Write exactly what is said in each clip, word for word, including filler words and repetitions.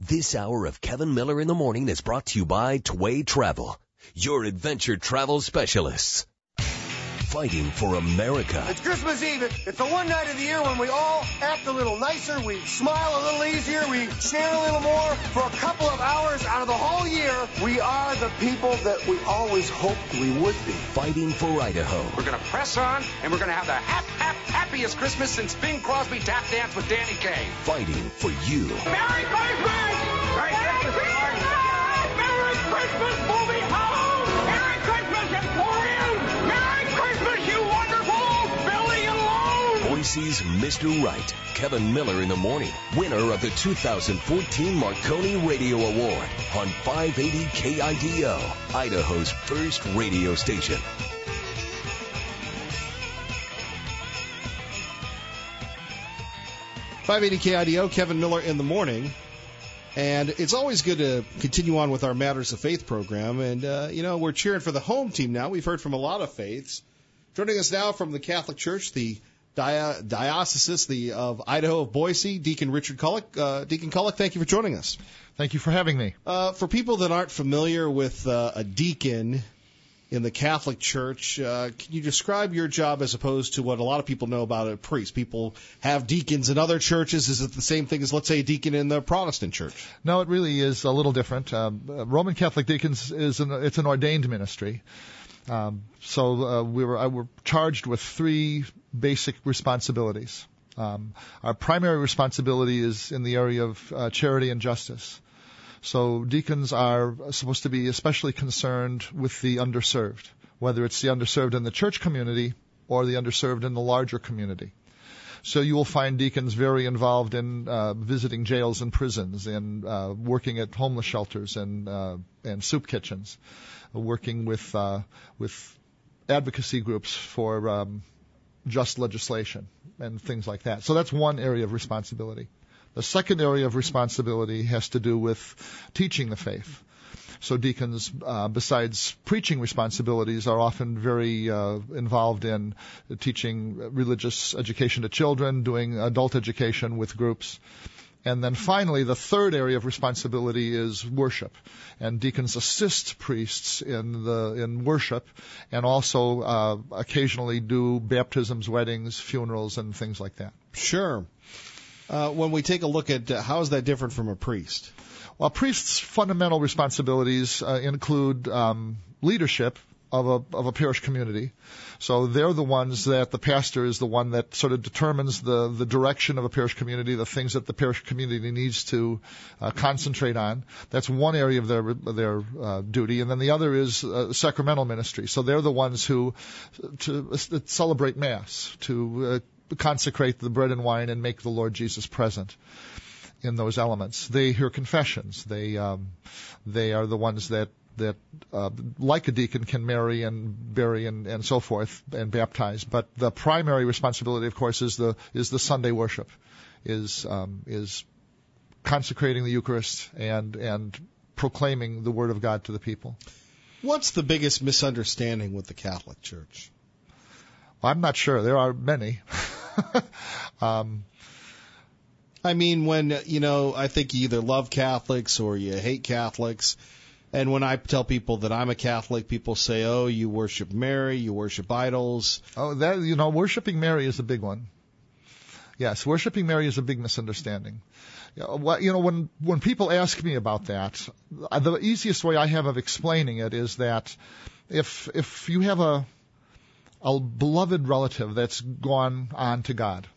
This hour of Kevin Miller in the Morning is brought to you by Tway Travel, your adventure travel specialists. Fighting for America. It's Christmas Eve. It's the one night of the year when we all act a little nicer, we smile a little easier, we share a little more. For a couple of hours out of the whole year, we are the people that we always hoped we would be. Fighting for Idaho. We're going to press on, and we're going to have the hap, hap, happiest Christmas since Bing Crosby tap danced with Danny Kaye. Fighting for you. Merry Christmas! Merry Christmas! Merry Christmas, movie home! Merry Christmas, Emporium! Merry Christmas, you wonderful Billy and Lone! Boise's Mister Right. Kevin Miller in the Morning, winner of the two thousand fourteen Marconi Radio Award on five eighty K I D O, Idaho's first radio station. five eighty K I D O, Kevin Miller in the Morning. And it's always good to continue on with our Matters of Faith program. And, uh, you know, we're cheering for the home team now. We've heard from a lot of faiths. Joining us now from the Catholic Church, the Di- Diocese the, of Idaho of Boise, Deacon Richard Kullock. Uh, Deacon Kullock, thank you for joining us. Thank you for having me. Uh, for people that aren't familiar with uh, a deacon in the Catholic Church, uh, can you describe your job as opposed to what a lot of people know about a priest? People have deacons in other churches. Is it the same thing as, let's say, a deacon in the Protestant church? No, it really is a little different. Um, uh, Roman Catholic deacons is an, it's an ordained ministry. Um, so uh, we were I were charged with three basic responsibilities. Um, our primary responsibility is in the area of uh, charity and justice. So deacons are supposed to be especially concerned with the underserved, whether it's the underserved in the church community or the underserved in the larger community. So you will find deacons very involved in uh, visiting jails and prisons, and uh, working at homeless shelters and uh, and soup kitchens, working with uh, with advocacy groups for um, just legislation and things like that. So that's one area of responsibility. The second area of responsibility has to do with teaching the faith. So deacons, uh, besides preaching responsibilities, are often very uh, involved in teaching religious education to children, doing adult education with groups. And then finally, the third area of responsibility is worship. And deacons assist priests in the in worship, and also uh, occasionally do baptisms, weddings, funerals, and things like that. Sure. Uh, when we take a look at uh, how is that different from a priest? Well, priests' fundamental responsibilities uh, include um, leadership of a of a parish community. So they're the ones that the pastor is the one that sort of determines the the direction of a parish community, the things that the parish community needs to uh, concentrate on. That's one area of their their uh, duty, and then the other is uh, sacramental ministry. So they're the ones who to uh, celebrate Mass, to uh, consecrate the bread and wine and make the Lord Jesus present in those elements. They hear confessions. They um, they are the ones that that uh, like a deacon can marry and bury and, and so forth and baptize. But the primary responsibility, of course, is the is the Sunday worship, is um, is consecrating the Eucharist and and proclaiming the Word of God to the people. What's the biggest misunderstanding with the Catholic Church? I'm not sure. There are many. um, I mean, when, you know, I think you either love Catholics or you hate Catholics. And when I tell people that I'm a Catholic, people say, oh, you worship Mary, you worship idols. Oh, that, you know, worshiping Mary is a big one. Yes, worshiping Mary is a big misunderstanding. You know, when when people ask me about that, the easiest way I have of explaining it is that if if you have a a beloved relative that's gone on to God,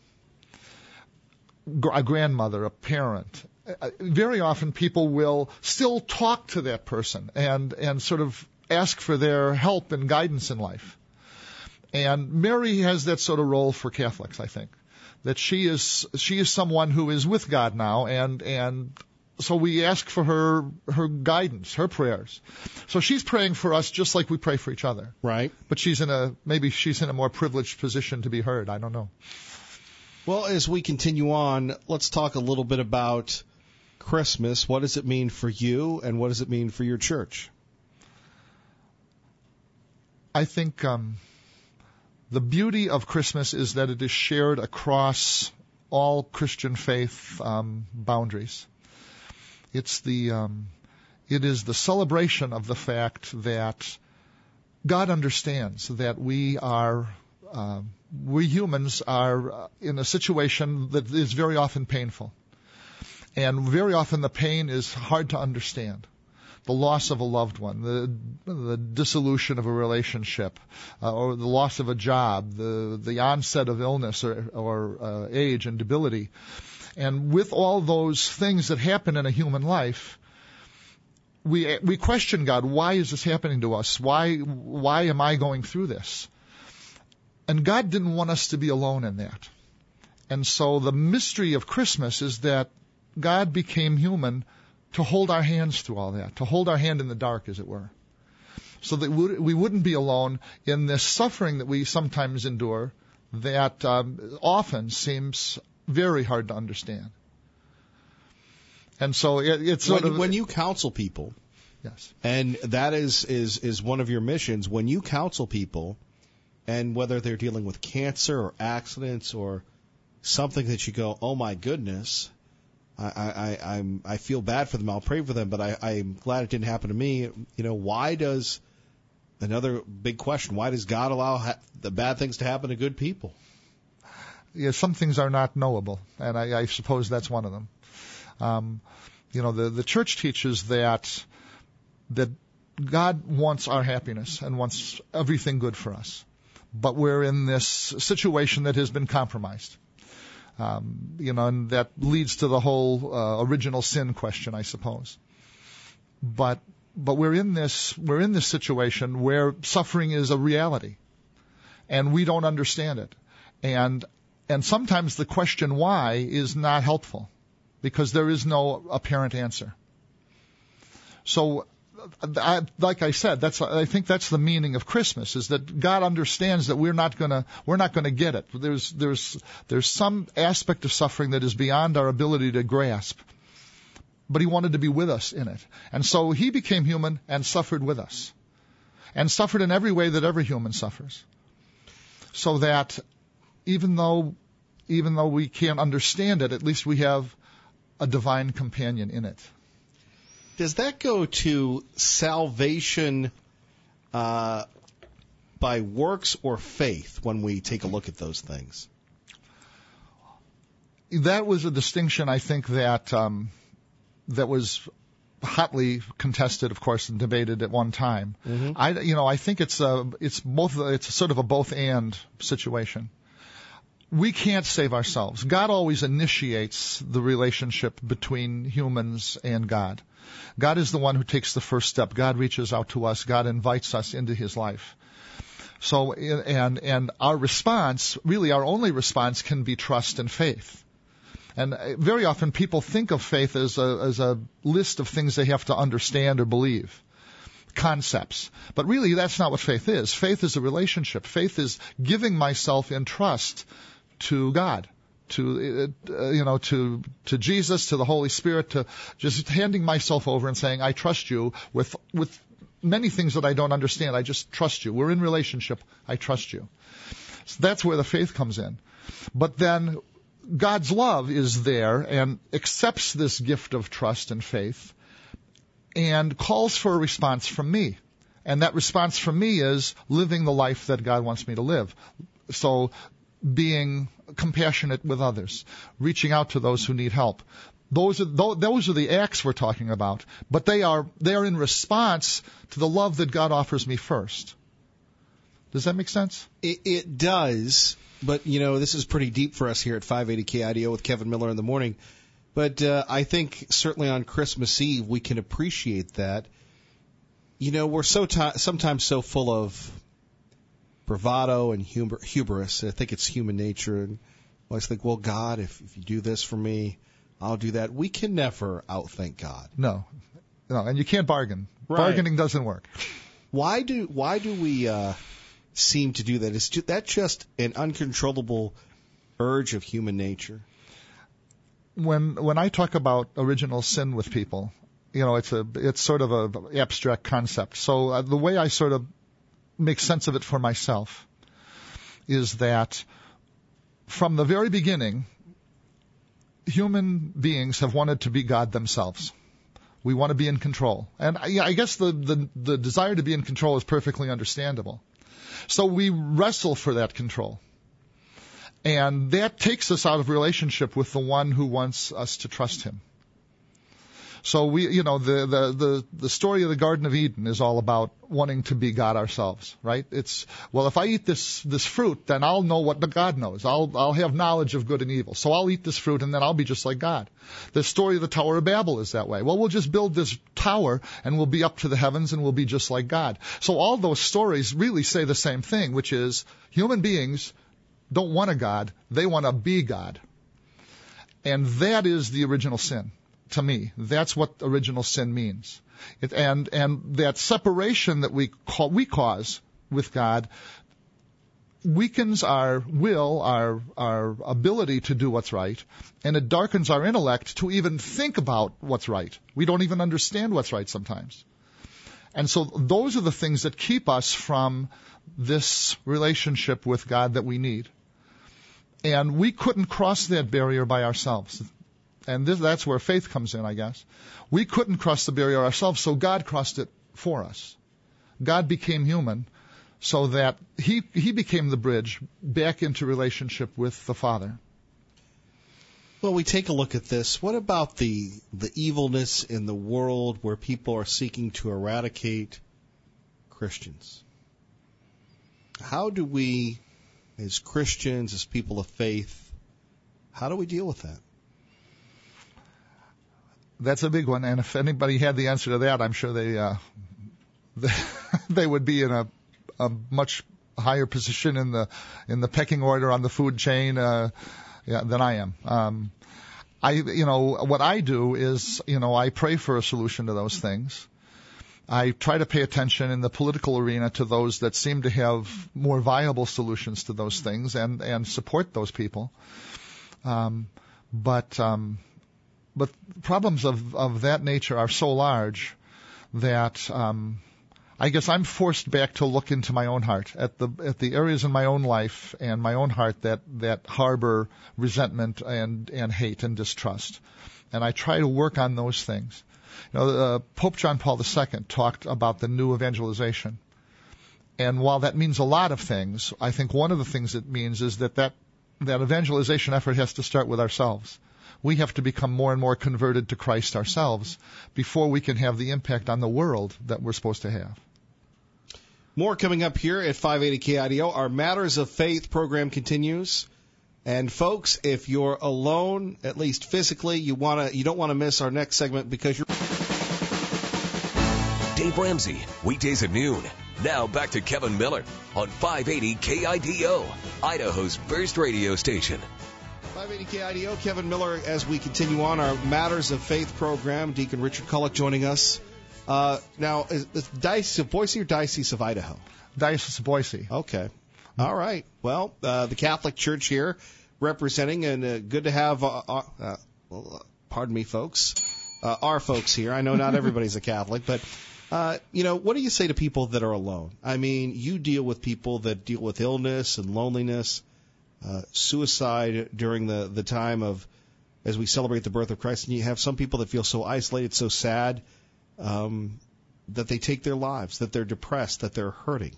a grandmother, a parent, very often people will still talk to that person and, and sort of ask for their help and guidance in life. And Mary has that sort of role for Catholics, I think, that she is she is someone who is with God now, and and so we ask for her her guidance, her prayers. So she's praying for us just like we pray for each other. Right. But she's in a maybe she's in a more privileged position to be heard. I don't know. Well, as we continue on, let's talk a little bit about Christmas. What does it mean for you, and what does it mean for your church? I think um, the beauty of Christmas is that it is shared across all Christian faith um, boundaries. It's the um, it is the celebration of the fact that God understands that we are uh, we humans are in a situation that is very often painful, and very often the pain is hard to understand. The loss of a loved one, the the dissolution of a relationship, uh, or the loss of a job, the the onset of illness or, or uh, age and debility. And with all those things that happen in a human life, we we question God, why is this happening to us? Why why am I going through this? And God didn't want us to be alone in that. And so the mystery of Christmas is that God became human to hold our hands through all that, to hold our hand in the dark, as it were, so that we wouldn't be alone in this suffering that we sometimes endure that um, often seems very hard to understand. And so it, it's sort when, of... When you counsel people, yes, and that is, is, is one of your missions, when you counsel people, and whether they're dealing with cancer or accidents or something that you go, oh my goodness... I, I, I'm, I feel bad for them. I'll pray for them, but I, I'm glad it didn't happen to me. You know, why does, another big question, why does God allow ha- the bad things to happen to good people? Yeah, some things are not knowable, and I, I suppose that's one of them. Um, you know, the, the church teaches that, that God wants our happiness and wants everything good for us. But we're in this situation that has been compromised. Um, you know, and that leads to the whole uh, original sin question, I suppose. But but we're in this we're in this situation where suffering is a reality, and we don't understand it, and and sometimes the question why is not helpful, because there is no apparent answer. So, I, like I said, that's I think that's the meaning of Christmas, is that God understands that we're not gonna we're not gonna get it. There's there's there's some aspect of suffering that is beyond our ability to grasp, but He wanted to be with us in it, and so He became human and suffered with us, and suffered in every way that every human suffers, so that even though even though we can't understand it, at least we have a divine companion in it. Does that go to salvation uh, by works or faith when we take a look at those things? That was a distinction, I think, that um, that was hotly contested, of course, and debated at one time. Mm-hmm. I, you know, I think it's a, it's both. It's sort of a both-and situation. We can't save ourselves. God always initiates the relationship between humans and God. God is the one who takes the first step. God reaches out to us. God invites us into His life. So, and and our response, really our only response, can be trust and faith. And very often people think of faith as a as a list of things they have to understand or believe, concepts. But really, that's not what faith is. Faith is a relationship. Faith is giving myself in trust to God, to uh, you know, to to Jesus, to the Holy Spirit, to just handing myself over and saying, I trust you with with many things that I don't understand. I just trust you. We're in relationship. I trust you. So that's where the faith comes in. But then God's love is there and accepts this gift of trust and faith and calls for a response from me. And that response from me is living the life that God wants me to live. So being compassionate with others, reaching out to those who need help. Those are those are the acts we're talking about, but they are they are in response to the love that God offers me first. Does that make sense? It, it does, but you know, this is pretty deep for us here at five eighty K I D O with Kevin Miller in the morning. But uh, I think certainly on Christmas Eve we can appreciate that. You know, we're so t- sometimes so full of bravado and huber- hubris. I think it's human nature, and I always think, well, God, if, if you do this for me, I'll do that. We can never outthink God. No, no, and you can't bargain. Right. Bargaining doesn't work. Why do why do we uh, seem to do that? Is that just an uncontrollable urge of human nature? When when I talk about original sin with people, you know, it's a it's sort of a abstract concept. So uh, the way I sort of make sense of it for myself is that from the very beginning, human beings have wanted to be God themselves. We want to be in control. And I, I guess the, the, the desire to be in control is perfectly understandable. So we wrestle for that control. And that takes us out of relationship with the one who wants us to trust him. So we, you know, the, the, the, the story of the Garden of Eden is all about wanting to be God ourselves, right? It's, well, if I eat this, this fruit, then I'll know what the God knows. I'll, I'll have knowledge of good and evil. So I'll eat this fruit and then I'll be just like God. The story of the Tower of Babel is that way. Well, we'll just build this tower and we'll be up to the heavens and we'll be just like God. So all those stories really say the same thing, which is human beings don't want a God. They want to be God. And that is the original sin. To me, that's what original sin means. It, and and that separation that we call, we cause with God weakens our will, our our ability to do what's right, and it darkens our intellect to even think about what's right. We don't even understand what's right sometimes. And so those are the things that keep us from this relationship with God that we need. And we couldn't cross that barrier by ourselves. And this, that's where faith comes in, I guess. We couldn't cross the barrier ourselves, so God crossed it for us. God became human so that he, he became the bridge back into relationship with the Father. Well, we take a look at this. What about the the evilness in the world where people are seeking to eradicate Christians? How do we, as Christians, as people of faith, how do we deal with that? That's a big one, and if anybody had the answer to that, I'm sure they uh, they would be in a, a much higher position in the in the pecking order on the food chain uh, yeah, than I am. Um, I, you know, what I do is, you know, I pray for a solution to those things. I try to pay attention in the political arena to those that seem to have more viable solutions to those things, and and support those people. Um, but um, But problems of, of that nature are so large that um, I guess I'm forced back to look into my own heart, at the at the areas in my own life and my own heart that, that harbor resentment and, and hate and distrust. And I try to work on those things. You know, uh, Pope John Paul the Second talked about the new evangelization. And while that means a lot of things, I think one of the things it means is that that, that evangelization effort has to start with ourselves. We have to become more and more converted to Christ ourselves before we can have the impact on the world that we're supposed to have. More coming up here at five eighty K I D O. Our Matters of Faith program continues. And folks, if you're alone, at least physically, you wanna you don't want to miss our next segment because you're Dave Ramsey, weekdays at noon. Now back to Kevin Miller on five eighty K I D O, Idaho's first radio station. five eighty K I D O, Kevin Miller, as we continue on our Matters of Faith program. Deacon Richard Culloch joining us. Uh, now, is it Diocese of Boise or Diocese of Idaho? Diocese of Boise. Okay. All right. Well, uh, the Catholic Church here representing, and uh, good to have, uh, uh, well, pardon me, folks, uh, our folks here. I know not everybody's a Catholic, but, uh, you know, what do you say to people that are alone? I mean, you deal with people that deal with illness and loneliness. Uh, suicide during the, the time of, as we celebrate the birth of Christ, and you have some people that feel so isolated, so sad, um, that they take their lives, that they're depressed, that they're hurting.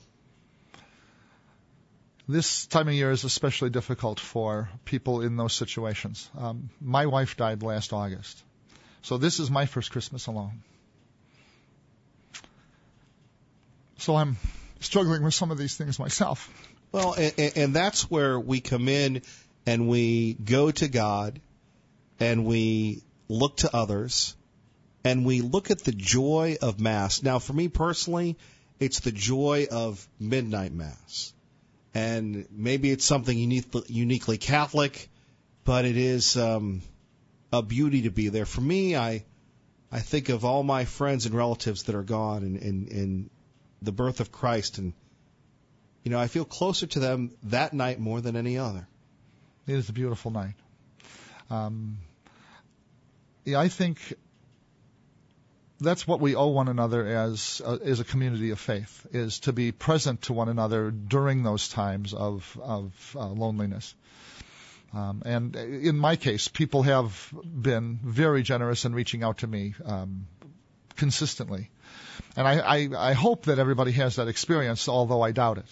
This time of year is especially difficult for people in those situations. Um, my wife died last August, so this is my first Christmas alone. So I'm struggling with some of these things myself. Well, and, and that's where we come in and we go to God and we look to others and we look at the joy of Mass. Now, for me personally, it's the joy of midnight Mass. And maybe it's something unique, uniquely Catholic, but it is um, a beauty to be there. For me, I I think of all my friends and relatives that are gone in, in, in the birth of Christ, and you know, I feel closer to them that night more than any other. It is a beautiful night. Um, yeah, I think that's what we owe one another as uh, as a community of faith, is to be present to one another during those times of of uh, loneliness. Um, and in my case, people have been very generous in reaching out to me um, consistently. And I, I, I hope that everybody has that experience, although I doubt it.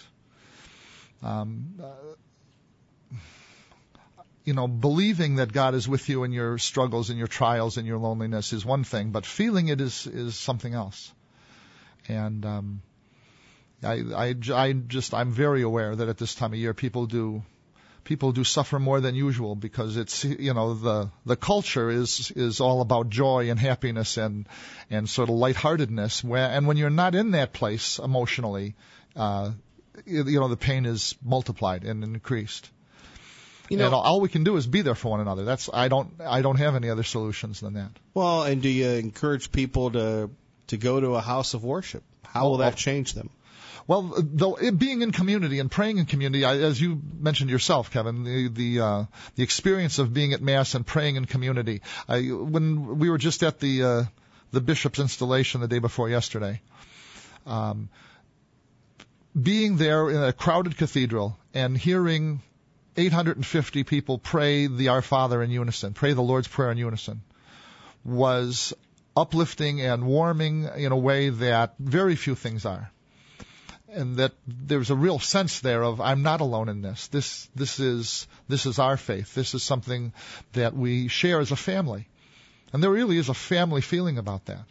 Um, uh, you know, believing that God is with you in your struggles and your trials and your loneliness is one thing, but feeling it is, is something else. And um, I, I, I just, I'm very aware that at this time of year people do people do suffer more than usual because it's, you know, the the culture is is all about joy and happiness and and sort of lightheartedness. Where and when you're not in that place emotionally, uh, you, you know, the pain is multiplied and increased. You know, and all we can do is be there for one another. That's I don't I don't have any other solutions than that. Well, and do you encourage people to to go to a house of worship? How will that change them? Well, though, it, being in community and praying in community, I, as you mentioned yourself, Kevin, the the, uh, the experience of being at Mass and praying in community. I, when we were just at the uh, the bishop's installation the day before yesterday, um, being there in a crowded cathedral and hearing eight hundred fifty people pray the Our Father in unison, pray the Lord's Prayer in unison, was uplifting and warming in a way that very few things are. And that there's a real sense there of I'm not alone in this. This this is this is our faith. This is something that we share as a family, and there really is a family feeling about that.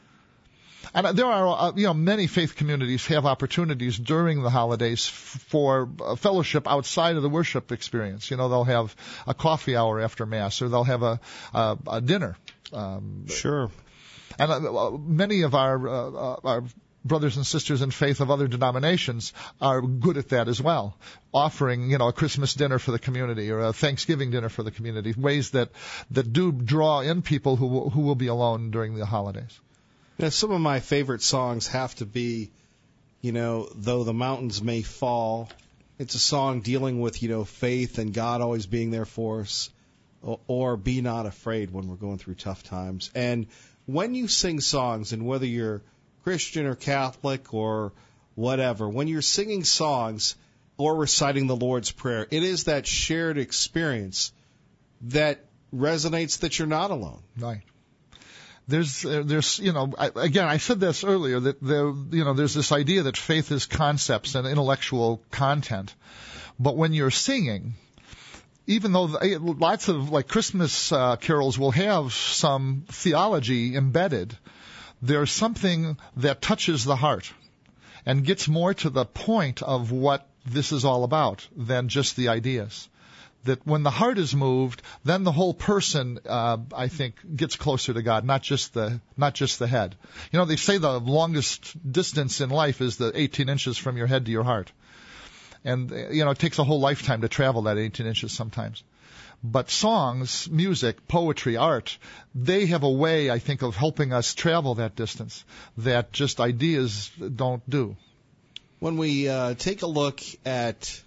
And there are uh, you know many faith communities have opportunities during the holidays f- for a fellowship outside of the worship experience. You know, they'll have a coffee hour after Mass, or they'll have a a, a dinner. Um, sure. And uh, many of our uh, our brothers and sisters in faith of other denominations are good at that as well, offering, you know, a Christmas dinner for the community or a Thanksgiving dinner for the community, ways that, that do draw in people who will, who will be alone during the holidays. You know, some of my favorite songs have to be, you know, Though the Mountains May Fall. It's a song dealing with, you know, faith and God always being there for us, or, or Be Not Afraid when we're going through tough times. And when you sing songs, and whether you're Christian or Catholic or whatever, when you're singing songs or reciting the Lord's Prayer, it is that shared experience that resonates that you're not alone. Right. There's, uh, there's, you know, I, again, I said this earlier that there, you know, there's this idea that faith is concepts and intellectual content, but when you're singing, even though the, lots of like Christmas uh, carols will have some theology embedded, there's something that touches the heart and gets more to the point of what this is all about than just the ideas. That when the heart is moved, then the whole person, uh, I think, gets closer to God, not just the not just the head. You know, they say the longest distance in life is the eighteen inches from your head to your heart. And, you know, it takes a whole lifetime to travel that eighteen inches sometimes. But songs, music, poetry, art, they have a way, I think, of helping us travel that distance that just ideas don't do. When we uh, take a look at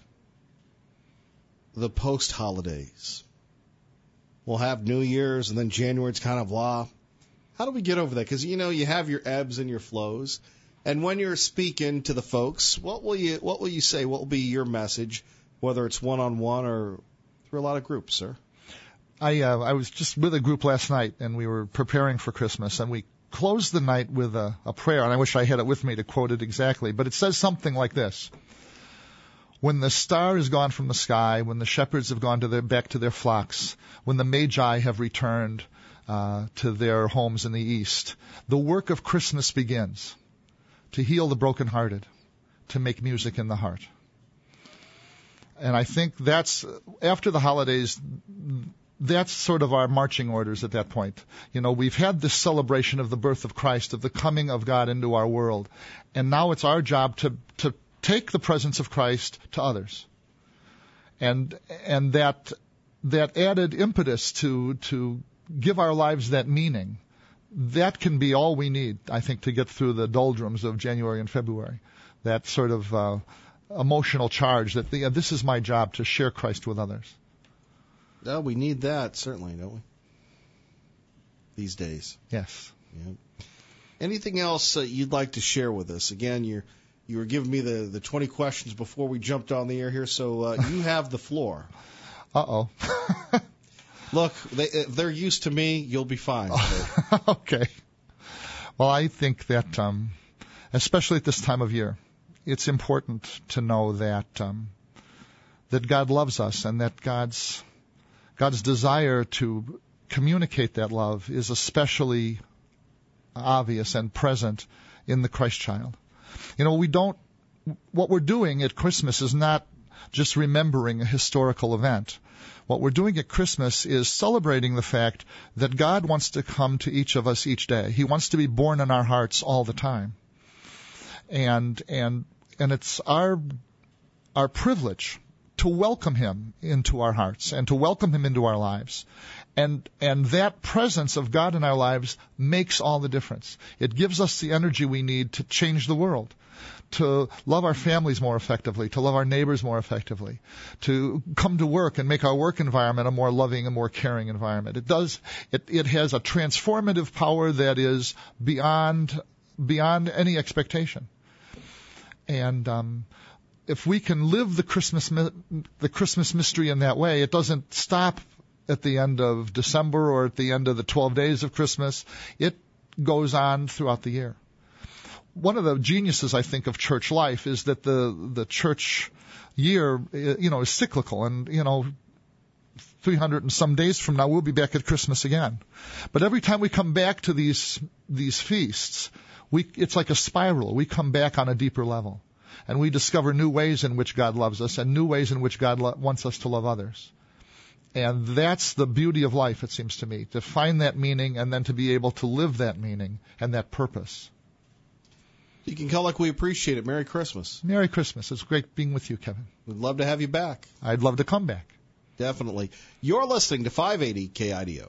the post-holidays, we'll have New Year's, and then January's kind of blah. How do we get over that? Because, you know, you have your ebbs and your flows. And when you're speaking to the folks, what will you what will you say? What will be your message, whether it's one-on-one or through a lot of groups, sir? I uh, I was just with a group last night, and we were preparing for Christmas, and we closed the night with a, a prayer, and I wish I had it with me to quote it exactly, but it says something like this. When the star is gone from the sky, when the shepherds have gone to their, back to their flocks, when the magi have returned uh, to their homes in the east, the work of Christmas begins to heal the brokenhearted, to make music in the heart. And I think that's, after the holidays, that's sort of our marching orders at that point. You know, we've had this celebration of the birth of Christ, of the coming of God into our world. And now it's our job to, to take the presence of Christ to others. And, and that, that added impetus to, to give our lives that meaning, that can be all we need, I think, to get through the doldrums of January and February. That sort of, uh, emotional charge that the, uh, this is my job to share Christ with others. Well, we need that, certainly, don't we? These days. Yes. Yeah. Anything else uh, you'd like to share with us? Again, you're, you were giving me the, the twenty questions before we jumped on the air here, so uh, you have the floor. Uh-oh. Look, they, if they're used to me, you'll be fine. So. Okay. Well, I think that, um, especially at this time of year, it's important to know that um, that God loves us, and that God's God's desire to communicate that love is especially obvious and present in the Christ child. You know, we don't, what we're doing at Christmas is not just remembering a historical event. What we're doing at Christmas is celebrating the fact that God wants to come to each of us each day. He wants to be born in our hearts all the time. And, and, and it's our, our privilege to welcome him into our hearts and to welcome him into our lives. And and that presence of God in our lives makes all the difference. It gives us the energy we need to change the world, to love our families more effectively, to love our neighbors more effectively, to come to work and make our work environment a more loving and more caring environment. It does. It it has a transformative power that is beyond beyond any expectation. And um, if we can live the Christmas the Christmas mystery in that way, it doesn't stop at the end of December or at the end of the twelve days of Christmas. It goes on throughout the year. One of the geniuses, I think, of church life is that the the church year, you know, is cyclical, and you know, three hundred and some days from now we'll be back at Christmas again. But every time we come back to these these feasts, we it's like a spiral. We come back on a deeper level, and we discover new ways in which God loves us and new ways in which God lo- wants us to love others. And that's the beauty of life, it seems to me, to find that meaning and then to be able to live that meaning and that purpose. You can call like we appreciate it. Merry Christmas. Merry Christmas. It's great being with you, Kevin. We'd love to have you back. I'd love to come back. Definitely. You're listening to five eighty K I D O.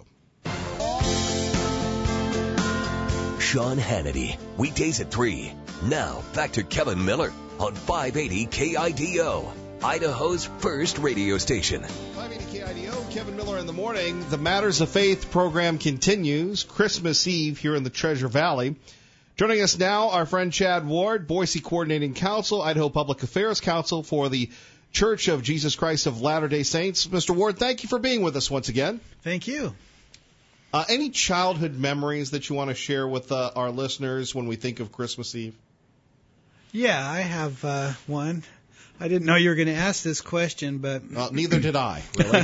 Sean Hannity, weekdays at three. Now, back to Kevin Miller on five eighty K I D O, Idaho's first radio station. five eighty K I D O, Kevin Miller in the morning. The Matters of Faith program continues. Christmas Eve here in the Treasure Valley. Joining us now, our friend Chad Ward, Boise Coordinating Council, Idaho Public Affairs Council for the Church of Jesus Christ of Latter-day Saints. Mister Ward, thank you for being with us once again. Thank you. Uh, any childhood memories that you want to share with uh, our listeners when we think of Christmas Eve? Yeah, I have uh, one. I didn't know you were going to ask this question, but... Uh, neither did I, really.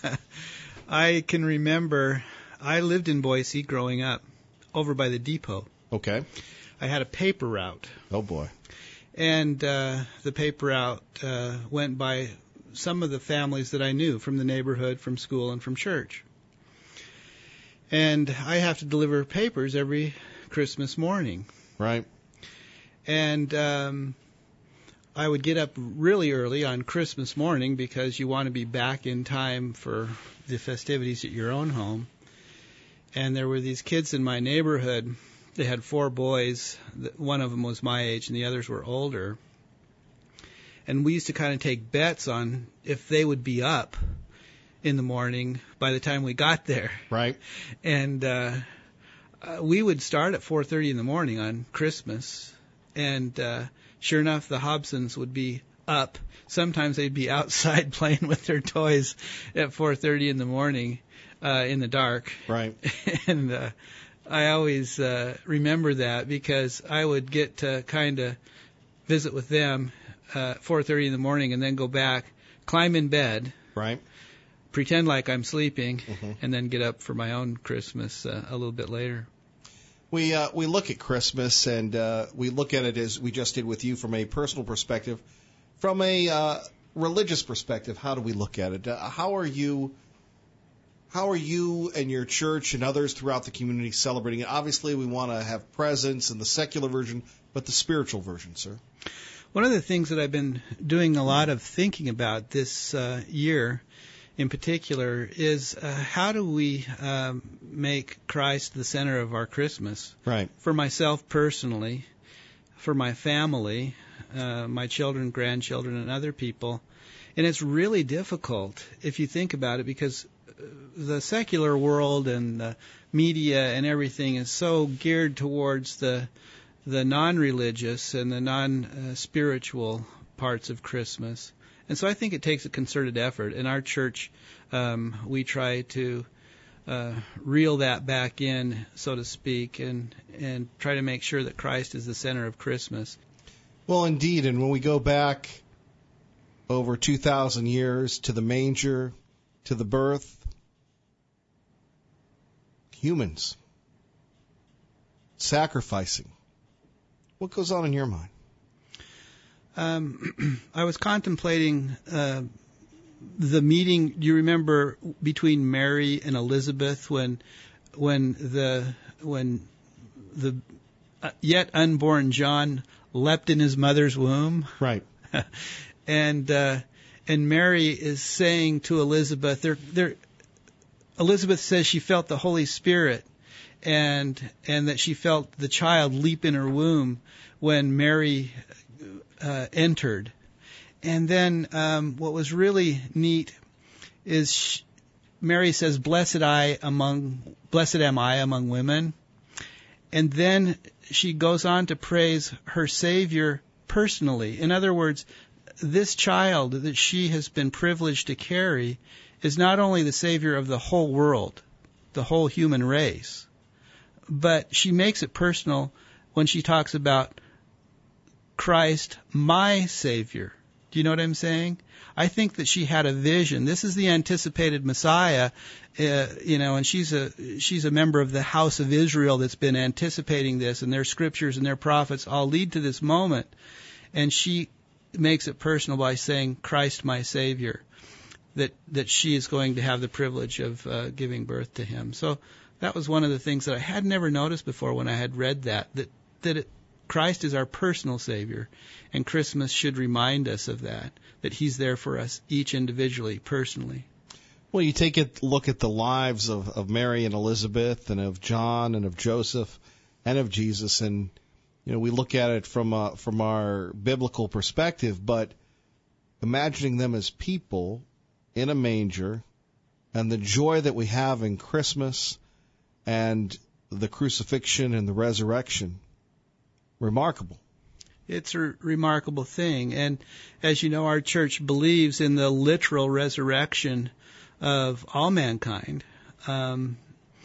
I can remember I lived in Boise growing up, over by the depot. Okay. I had a paper route. Oh, boy. And uh, the paper route uh, went by some of the families that I knew from the neighborhood, from school, and from church. And I have to deliver papers every Christmas morning. Right. And... Um, I would get up really early on Christmas morning because you want to be back in time for the festivities at your own home. And there were these kids in my neighborhood. They had four boys. One of them was my age and the others were older. And we used to kind of take bets on if they would be up in the morning by the time we got there. Right. And uh, uh, we would start at four thirty in the morning on Christmas. And... Uh, Sure enough, the Hobsons would be up. Sometimes they'd be outside playing with their toys at four thirty in the morning uh, in the dark. Right. And uh, I always uh, remember that because I would get to kind of visit with them uh, at four thirty in the morning and then go back, climb in bed. Right. Pretend like I'm sleeping, mm-hmm. and then get up for my own Christmas uh, a little bit later. We uh, we look at Christmas and uh, we look at it as we just did with you from a personal perspective. From a uh, religious perspective, how do we look at it? Uh, how are you? How are you and your church and others throughout the community celebrating it? Obviously, we want to have presents in the secular version, but the spiritual version, sir. One of the things that I've been doing a lot of thinking about this uh, year in particular is uh, how do we um, make Christ the center of our Christmas? Right. For myself personally, for my family, uh, my children, grandchildren, and other people. And it's really difficult if you think about it because the secular world and the media and everything is so geared towards the the non-religious and the non-spiritual parts of Christmas. And so I think it takes a concerted effort. In our church, um, we try to uh, reel that back in, so to speak, and and try to make sure that Christ is the center of Christmas. Well, indeed, and when we go back over two thousand years to the manger, to the birth, humans sacrificing. What goes on in your mind? Um, I was contemplating uh, the meeting. You remember between Mary and Elizabeth when, when the when the uh, yet unborn John leapt in his mother's womb, right? and uh, and Mary is saying to Elizabeth, they're, they're, Elizabeth says she felt the Holy Spirit, and and that she felt the child leap in her womb when Mary uh, entered. And then um, what was really neat is she, Mary says, "Blessed I among blessed am I among women," and then she goes on to praise her Savior personally. In other words, this child that she has been privileged to carry is not only the Savior of the whole world, the whole human race, but she makes it personal when she talks about Christ, my Savior. Do you know what I'm saying? I think that she had a vision. This is the anticipated Messiah, uh, you know, and she's a she's a member of the house of Israel that's been anticipating this, and their scriptures and their prophets all lead to this moment. And she makes it personal by saying, Christ, my Savior, that that she is going to have the privilege of uh, giving birth to him. So that was one of the things that I had never noticed before when I had read that, that, that it, Christ is our personal Savior, and Christmas should remind us of that, that he's there for us each individually, personally. Well, you take a look at the lives of, of Mary and Elizabeth and of John and of Joseph and of Jesus, and you know we look at it from a, from our biblical perspective, but imagining them as people in a manger and the joy that we have in Christmas and the crucifixion and the resurrection, remarkable. It's a remarkable thing. And as you know, our church believes in the literal resurrection of all mankind. Um,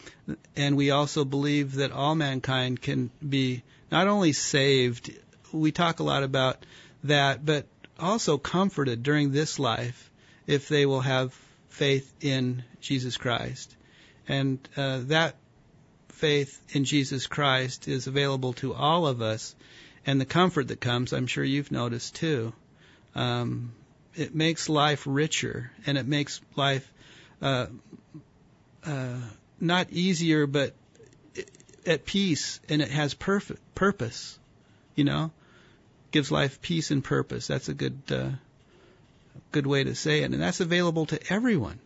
and we also believe that all mankind can be not only saved, we talk a lot about that, but also comforted during this life if they will have faith in Jesus Christ. And uh, that faith in Jesus Christ is available to all of us, and the comfort that comes, I'm sure you've noticed too. Um, it makes life richer, and it makes life uh, uh, not easier, but at peace, and it has perfect purpose. You know, gives life peace and purpose. That's a good uh, good way to say it, and that's available to everyone.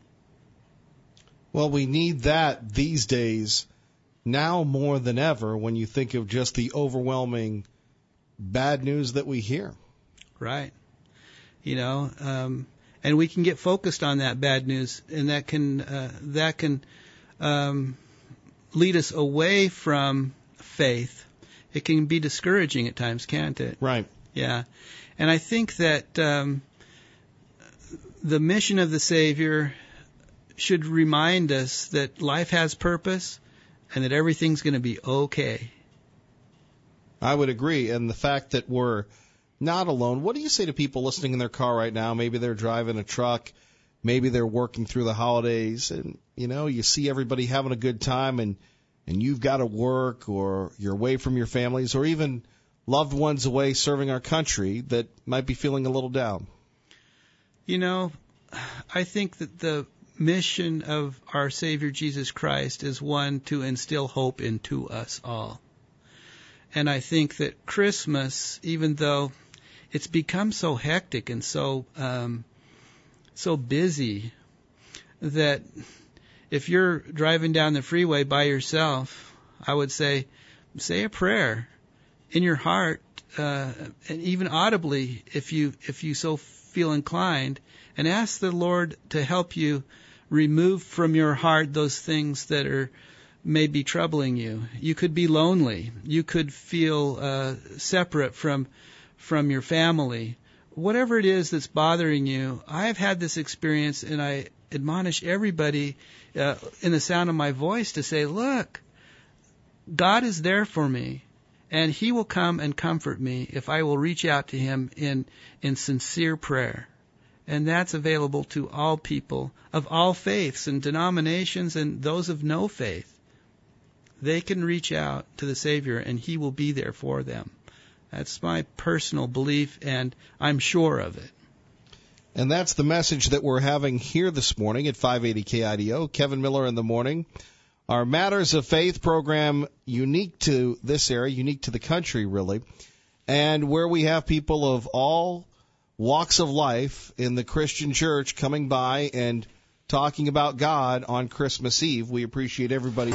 Well, we need that these days. Now more than ever, when you think of just the overwhelming bad news that we hear. Right. You know, um, and we can get focused on that bad news, and that can uh, that can um, lead us away from faith. It can be discouraging at times, can't it? Right. Yeah. And I think that um, the mission of the Savior should remind us that life has purpose, and that everything's going to be okay. I would agree. And the fact that we're not alone. What do you say to people listening in their car right now? Maybe they're driving a truck. Maybe they're working through the holidays. And, you know, you see everybody having a good time, and, and you've got to work, or you're away from your families, or even loved ones away serving our country that might be feeling a little down. You know, I think that the mission of our Savior Jesus Christ is one to instill hope into us all. And I think that Christmas, even though it's become so hectic and so um, so busy, that if you're driving down the freeway by yourself, I would say, say a prayer in your heart, uh, and even audibly, if you if you so feel inclined, and ask the Lord to help you remove from your heart those things that are maybe troubling you. You could be lonely. You could feel uh, separate from from your family. Whatever it is that's bothering you, I've had this experience, and I admonish everybody uh, in the sound of my voice to say, look, God is there for me, and He will come and comfort me if I will reach out to Him in, in sincere prayer. And that's available to all people of all faiths and denominations and those of no faith. They can reach out to the Savior, and He will be there for them. That's my personal belief, and I'm sure of it. And that's the message that we're having here this morning at five eighty K I D O. Kevin Miller in the morning. Our Matters of Faith program, unique to this area, unique to the country, really, and where we have people of all walks of life in the Christian church coming by and talking about God on Christmas Eve. We appreciate everybody.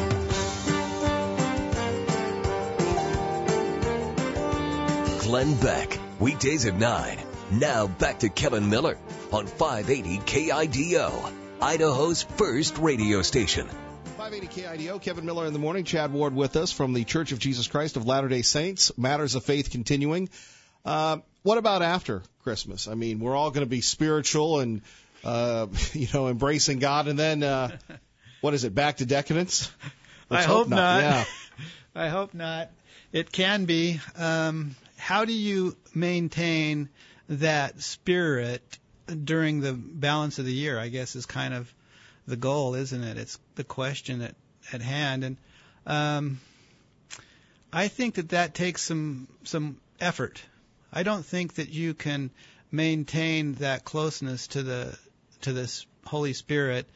Glenn Beck, weekdays at nine. Now back to Kevin Miller on five eighty K I D O, Idaho's first radio station. five eighty K I D O, Kevin Miller in the morning. Chad Ward with us from the Church of Jesus Christ of Latter-day Saints. Matters of Faith continuing. Uh, what about after Christmas? I mean, we're all going to be spiritual and, uh, you know, embracing God. And then, uh, what is it, back to decadence? Let's I hope, hope not. not. Yeah. I hope not. It can be. Um, how do you maintain that spirit during the balance of the year, I guess, is kind of the goal, isn't it? It's the question at, at hand. And um, I think that that takes some some effort. I don't think that you can maintain that closeness to the to this Holy Spirit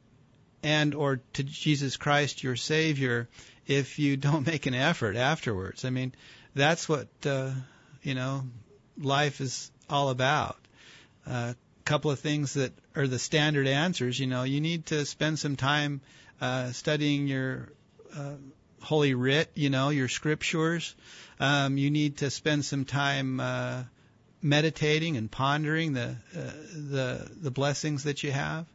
and or to Jesus Christ, your Savior, if you don't make an effort afterwards. I mean, that's what, uh, you know, life is all about. A uh, couple of things that are the standard answers. You know, you need to spend some time uh, studying your uh, Holy Writ, you know, your scriptures. Um, you need to spend some time uh, meditating and pondering the uh, the the blessings that you have.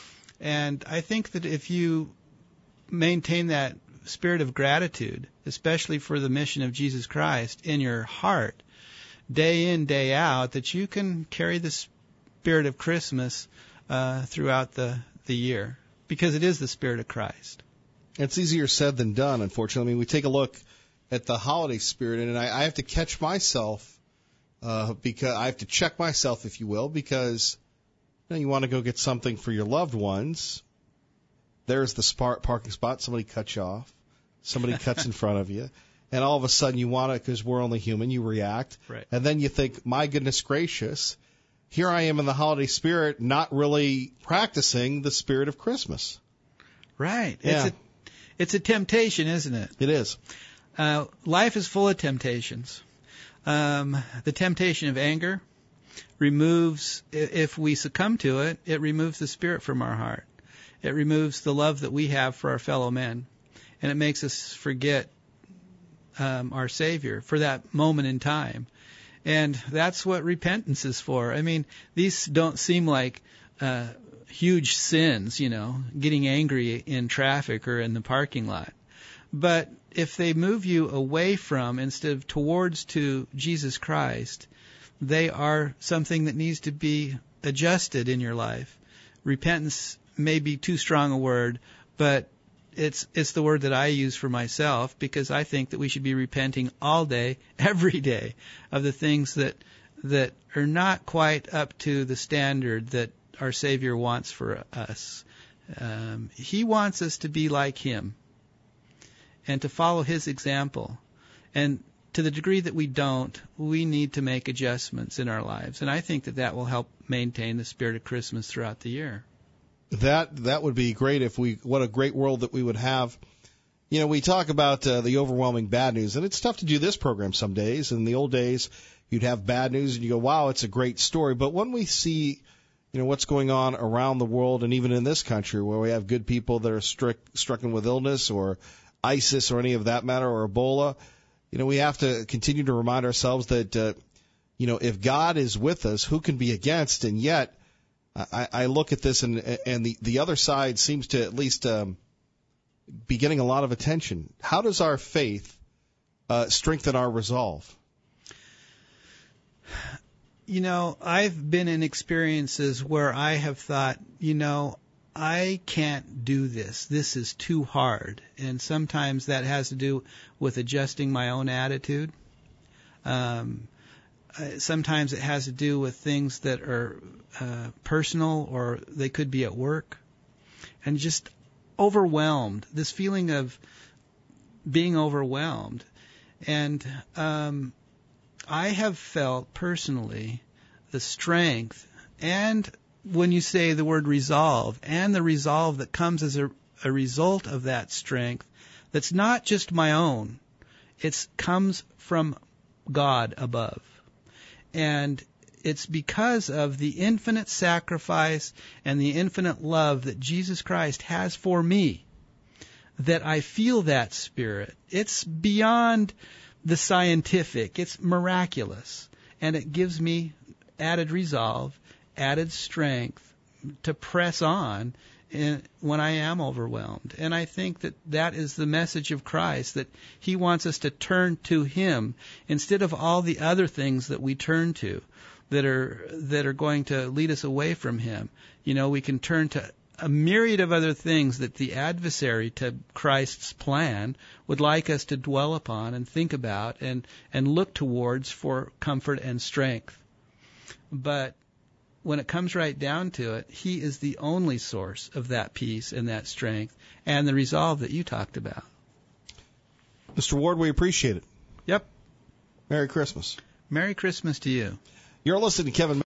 And I think that if you maintain that spirit of gratitude, especially for the mission of Jesus Christ in your heart, day in, day out, that you can carry the spirit of Christmas uh, throughout the, the year, because it is the spirit of Christ. It's easier said than done, unfortunately. I mean, we take a look at the holiday spirit, and I, I have to catch myself, uh, because I have to check myself, if you will, because you know, you want to go get something for your loved ones. There's the spot, parking spot. Somebody cuts you off. Somebody cuts in front of you. And all of a sudden you want to, because we're only human, you react. Right. And then you think, my goodness gracious, here I am in the holiday spirit, not really practicing the spirit of Christmas. Right. Yeah. It's a, it's a temptation, isn't it? It is. Uh, life is full of temptations. Um, the temptation of anger removes, if we succumb to it, it removes the spirit from our heart. It removes the love that we have for our fellow men. And it makes us forget um, our Savior for that moment in time. And that's what repentance is for. I mean, these don't seem like uh, huge sins, you know, getting angry in traffic or in the parking lot. But if they move you away from, instead of towards to Jesus Christ, they are something that needs to be adjusted in your life. Repentance may be too strong a word, but it's it's the word that I use for myself, because I think that we should be repenting all day, every day, of the things that that are not quite up to the standard that our Savior wants for us. Um, he wants us to be like Him and to follow His example. And to the degree that we don't, we need to make adjustments in our lives. And I think that that will help maintain the spirit of Christmas throughout the year. That that would be great if we, what a great world that we would have. You know, we talk about uh, the overwhelming bad news, and it's tough to do this program some days. In the old days, you'd have bad news, and you go, wow, it's a great story. But when we see, you know, what's going on around the world, and even in this country, where we have good people that are struck, stricken with illness, or ISIS, or any of that matter, or Ebola, you know, we have to continue to remind ourselves that, uh, you know, if God is with us, who can be against? And yet, I, I look at this, and and the, the other side seems to at least um, be getting a lot of attention. How does our faith uh, strengthen our resolve? You know, I've been in experiences where I have thought, you know, I can't do this. This is too hard. And sometimes that has to do with adjusting my own attitude. Um, sometimes it has to do with things that are uh, personal, or they could be at work. And just overwhelmed, this feeling of being overwhelmed. And um, I have felt personally the strength, and when you say the word resolve, and the resolve that comes as a, a result of that strength, that's not just my own. It comes from God above. And it's because of the infinite sacrifice and the infinite love that Jesus Christ has for me that I feel that spirit. It's beyond the scientific. It's miraculous. And it gives me added resolve, added strength to press on in, when I am overwhelmed. And I think that that is the message of Christ, that He wants us to turn to Him instead of all the other things that we turn to that are that are going to lead us away from Him. You know, we can turn to a myriad of other things that the adversary to Christ's plan would like us to dwell upon and think about and, and look towards for comfort and strength. But when it comes right down to it, He is the only source of that peace and that strength and the resolve that you talked about. Mister Ward, we appreciate it. Yep. Merry Christmas. Merry Christmas to you. You're listening to Kevin